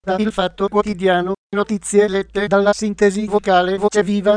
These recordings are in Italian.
Da Il Fatto Quotidiano, notizie lette dalla sintesi vocale Voce Viva,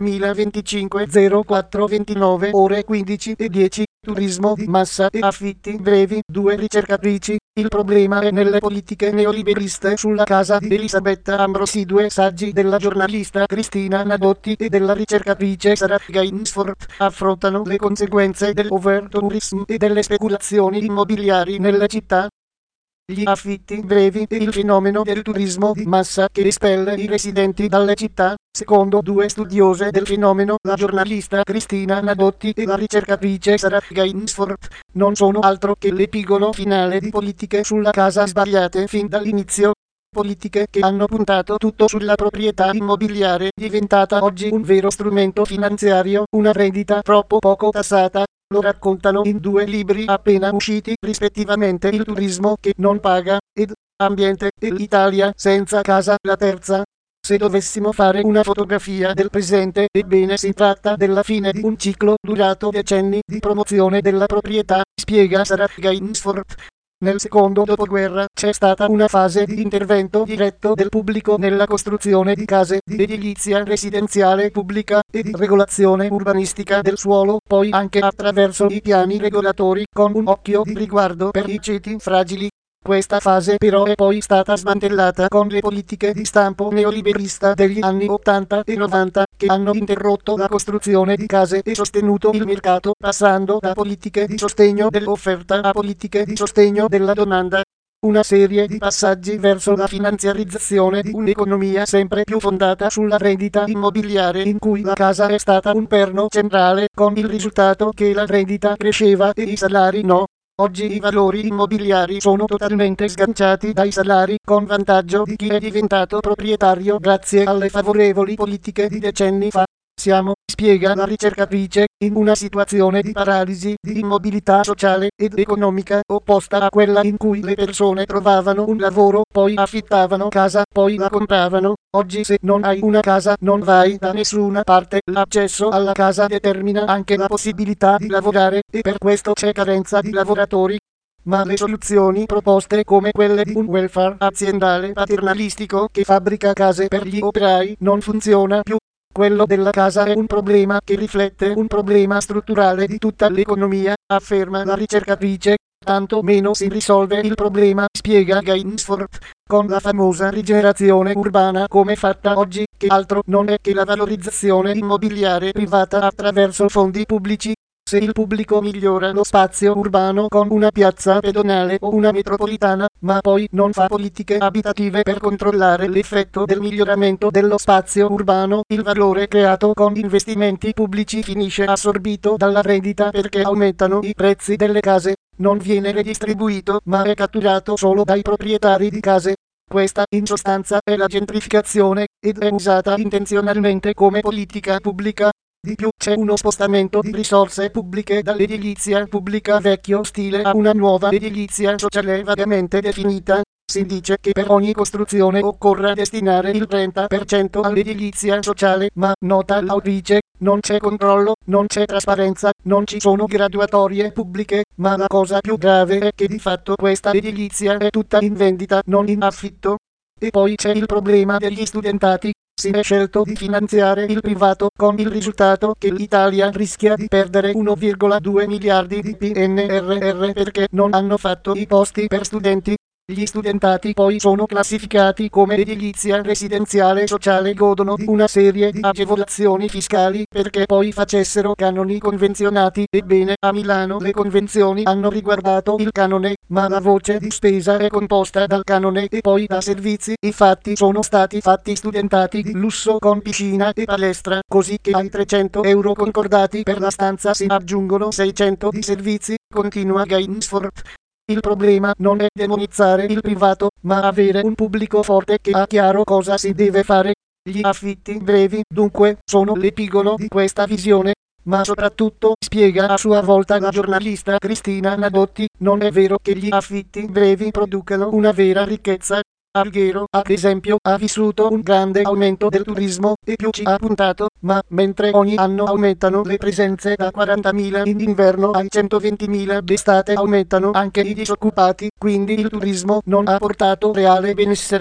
2025 04 29 ore 15 e 10, turismo di massa e affitti brevi, 2 ricercatrici, il problema è nelle politiche neoliberiste sulla casa di Elisabetta Ambrosi, 2 saggi della giornalista Cristina Nadotti e della ricercatrice Sarah Gainsford affrontano le conseguenze dell'overtourism e delle speculazioni immobiliari nelle città. Gli affitti brevi e il fenomeno del turismo di massa che espelle i residenti dalle città, secondo 2 studiose del fenomeno, la giornalista Cristina Nadotti e la ricercatrice Sarah Gainsford, non sono altro che l'epigono finale di politiche sulla casa sbagliate fin dall'inizio. Politiche che hanno puntato tutto sulla proprietà immobiliare, diventata oggi un vero strumento finanziario, una rendita troppo poco tassata. Lo raccontano in 2 libri appena usciti, rispettivamente Il turismo che non paga ed Ambiente e l'Italia senza casa, la terza. Se dovessimo fare una fotografia del presente, ebbene si tratta della fine di un ciclo durato decenni di promozione della proprietà, spiega Sarah Gainsford. Nel secondo dopoguerra c'è stata una fase di intervento diretto del pubblico nella costruzione di case, di edilizia residenziale pubblica e di regolazione urbanistica del suolo, poi anche attraverso i piani regolatori con un occhio di riguardo per i ceti fragili. Questa fase però è poi stata smantellata con le politiche di stampo neoliberista degli anni 80 e 90 che hanno interrotto la costruzione di case e sostenuto il mercato, passando da politiche di sostegno dell'offerta a politiche di sostegno della domanda. Una serie di passaggi verso la finanziarizzazione di un'economia sempre più fondata sulla rendita immobiliare, in cui la casa è stata un perno centrale, con il risultato che la rendita cresceva e i salari no. Oggi i valori immobiliari sono totalmente sganciati dai salari, con vantaggio di chi è diventato proprietario grazie alle favorevoli politiche di decenni fa. Siamo, spiega la ricercatrice, in una situazione di paralisi, di immobilità sociale ed economica opposta a quella in cui le persone trovavano un lavoro, poi affittavano casa, poi la compravano. Oggi se non hai una casa non vai da nessuna parte. L'accesso alla casa determina anche la possibilità di lavorare e per questo c'è carenza di lavoratori. Ma le soluzioni proposte, come quelle di un welfare aziendale paternalistico che fabbrica case per gli operai, non funziona più. Quello della casa è un problema che riflette un problema strutturale di tutta l'economia, afferma la ricercatrice. Tanto meno si risolve il problema, spiega Gainsford, con la famosa rigenerazione urbana come fatta oggi, che altro non è che la valorizzazione immobiliare privata attraverso fondi pubblici. Se il pubblico migliora lo spazio urbano con una piazza pedonale o una metropolitana, ma poi non fa politiche abitative per controllare l'effetto del miglioramento dello spazio urbano, il valore creato con investimenti pubblici finisce assorbito dalla rendita perché aumentano i prezzi delle case, non viene redistribuito ma è catturato solo dai proprietari di case. Questa in sostanza è la gentrificazione ed è usata intenzionalmente come politica pubblica. Di più c'è uno spostamento di risorse pubbliche dall'edilizia pubblica vecchio stile a una nuova edilizia sociale vagamente definita. Si dice che per ogni costruzione occorra destinare il 30% all'edilizia sociale, ma, nota l'autrice, non c'è controllo, non c'è trasparenza, non ci sono graduatorie pubbliche, ma la cosa più grave è che di fatto questa edilizia è tutta in vendita, non in affitto. E poi c'è il problema degli studentati. Si è scelto di finanziare il privato con il risultato che l'Italia rischia di perdere 1,2 miliardi di PNRR perché non hanno fatto i posti per studenti. Gli studentati poi sono classificati come edilizia residenziale sociale, godono di una serie di agevolazioni fiscali perché poi facessero canoni convenzionati. Ebbene, a Milano le convenzioni hanno riguardato il canone, ma la voce di spesa è composta dal canone e poi da servizi. Infatti sono stati fatti studentati di lusso con piscina e palestra, così che ai 300 euro concordati per la stanza si aggiungono 600 di servizi, continua Gainsford. Il problema non è demonizzare il privato, ma avere un pubblico forte che ha chiaro cosa si deve fare. Gli affitti brevi, dunque, sono l'epigono di questa visione. Ma soprattutto, spiega a sua volta la giornalista Cristina Nadotti, non è vero che gli affitti brevi producano una vera ricchezza. Alghero, ad esempio, ha vissuto un grande aumento del turismo e più ci ha puntato, ma mentre ogni anno aumentano le presenze da 40.000 in inverno ai 120.000 d'estate, aumentano anche i disoccupati, quindi il turismo non ha portato reale benessere.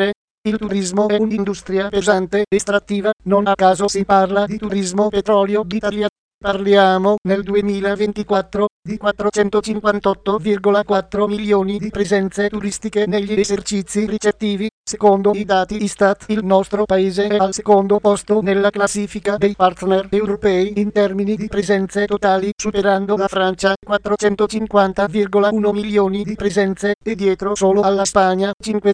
Il turismo è un'industria pesante estrattiva, non a caso si parla di turismo petrolio d'Italia. Parliamo nel 2024 di 458,4 milioni di presenze turistiche negli esercizi ricettivi. Secondo i dati Istat, il nostro paese è al secondo posto nella classifica dei partner europei in termini di presenze totali, superando la Francia 450,1 milioni di presenze e dietro solo alla Spagna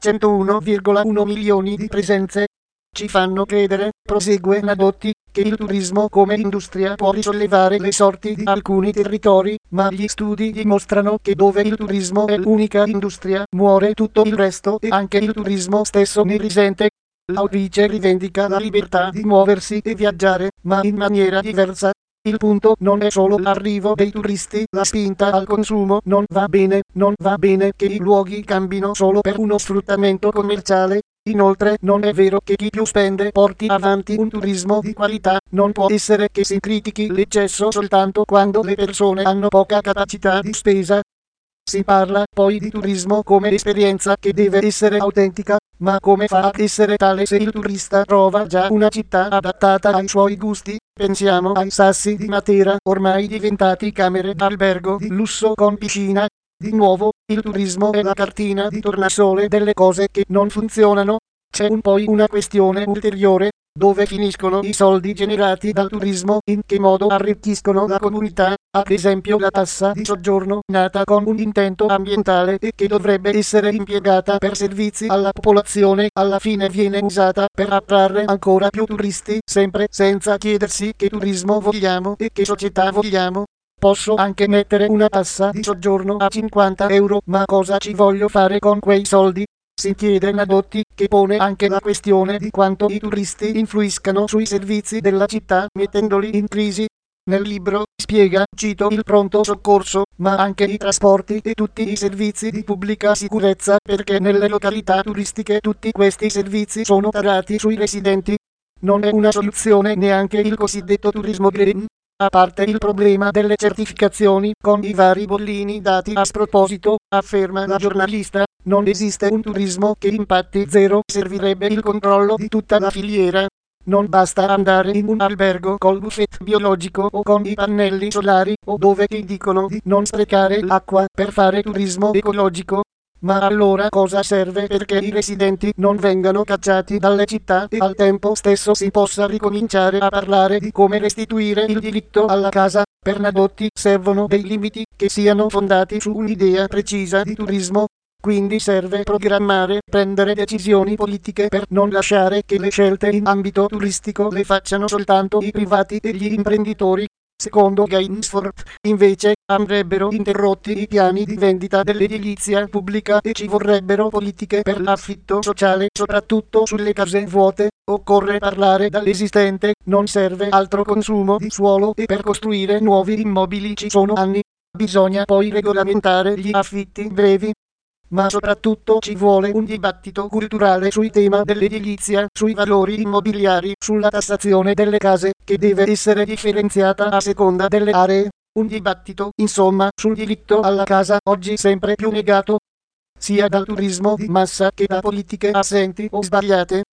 501,1 milioni di presenze. Ci fanno credere, prosegue Nadotti, che il turismo come industria può risollevare le sorti di alcuni territori, ma gli studi dimostrano che dove il turismo è l'unica industria, muore tutto il resto e anche il turismo stesso ne risente. L'autrice rivendica la libertà di muoversi e viaggiare, ma in maniera diversa. Il punto non è solo l'arrivo dei turisti, la spinta al consumo non va bene che i luoghi cambino solo per uno sfruttamento commerciale. Inoltre non è vero che chi più spende porti avanti un turismo di qualità, non può essere che si critichi l'eccesso soltanto quando le persone hanno poca capacità di spesa. Si parla poi di turismo come esperienza che deve essere autentica, ma come fa ad essere tale se il turista trova già una città adattata ai suoi gusti? Pensiamo ai Sassi di Matera, ormai diventati camere d'albergo di lusso con piscina. Di nuovo, il turismo è la cartina di tornasole delle cose che non funzionano. C'è poi una questione ulteriore. Dove finiscono i soldi generati dal turismo? In che modo arricchiscono la comunità? Ad esempio la tassa di soggiorno, nata con un intento ambientale e che dovrebbe essere impiegata per servizi alla popolazione, alla fine viene usata per attrarre ancora più turisti, sempre senza chiedersi che turismo vogliamo e che società vogliamo. Posso anche mettere una tassa di soggiorno a 50 euro, ma cosa ci voglio fare con quei soldi? Si chiede Nadotti, che pone anche la questione di quanto i turisti influiscano sui servizi della città, mettendoli in crisi. Nel libro spiega, cito il pronto soccorso, ma anche i trasporti e tutti i servizi di pubblica sicurezza, perché nelle località turistiche tutti questi servizi sono tarati sui residenti. Non è una soluzione neanche il cosiddetto turismo green. A parte il problema delle certificazioni, con i vari bollini dati a sproposito, afferma la giornalista, non esiste un turismo che impatti zero, servirebbe il controllo di tutta la filiera. Non basta andare in un albergo col buffet biologico o con i pannelli solari, o dove ti dicono di non sprecare l'acqua per fare turismo ecologico. Ma allora cosa serve perché i residenti non vengano cacciati dalle città e al tempo stesso si possa ricominciare a parlare di come restituire il diritto alla casa? Per Nadotti servono dei limiti che siano fondati su un'idea precisa di turismo. Quindi serve programmare, prendere decisioni politiche per non lasciare che le scelte in ambito turistico le facciano soltanto i privati e gli imprenditori. Secondo Gainsford, invece, andrebbero interrotti i piani di vendita dell'edilizia pubblica e ci vorrebbero politiche per l'affitto sociale, soprattutto sulle case vuote. Occorre parlare dall'esistente, non serve altro consumo di suolo e per costruire nuovi immobili ci sono anni. Bisogna poi regolamentare gli affitti brevi. Ma soprattutto ci vuole un dibattito culturale sui temi dell'edilizia, sui valori immobiliari, sulla tassazione delle case, che deve essere differenziata a seconda delle aree. Un dibattito, insomma, sul diritto alla casa, oggi sempre più negato, sia dal turismo di massa che da politiche assenti o sbagliate.